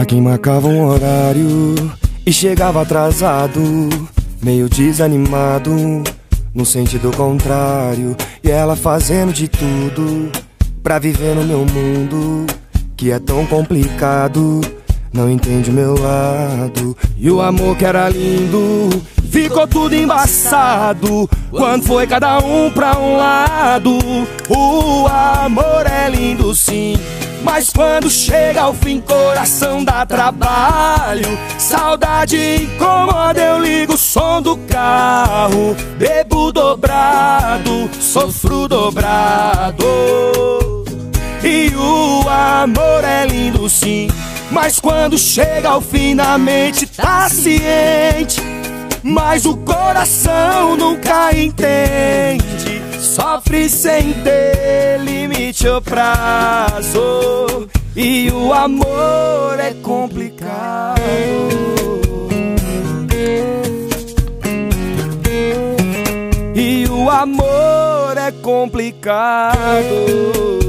quem marcava um horário e chegava atrasado, meio desanimado, no sentido contrário. E ela fazendo de tudo pra viver no meu mundo, que é tão complicado, não entende o meu lado. E o amor que era lindo ficou tudo embaçado quando foi cada um pra um lado. O amor é lindo sim, mas quando chega ao fim coração dá trabalho. Saudade incomoda, eu ligo o som do carro, bebo dobrado, sofro dobrado. E o amor é lindo sim, mas quando chega ao fim na mente tá ciente, mas o coração nunca entende. Sofre sem ter limite ou prazo, e o amor é complicado. E o amor é complicado.